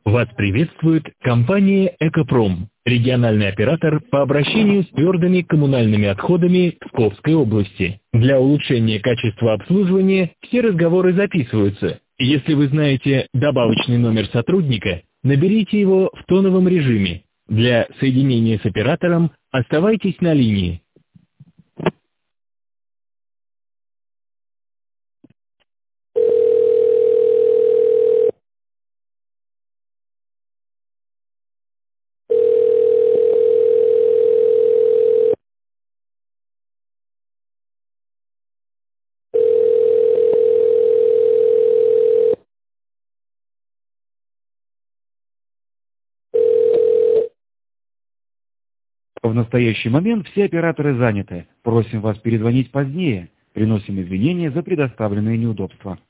Вас приветствует компания «Экопром», региональный оператор по обращению с твердыми коммунальными отходами Псковской области. Для улучшения качества обслуживания все разговоры записываются. Если вы знаете добавочный номер сотрудника, наберите его в тоновом режиме. Для соединения с оператором оставайтесь на линии. В настоящий момент все операторы заняты. Просим вас перезвонить позднее. Приносим извинения за предоставленные неудобства.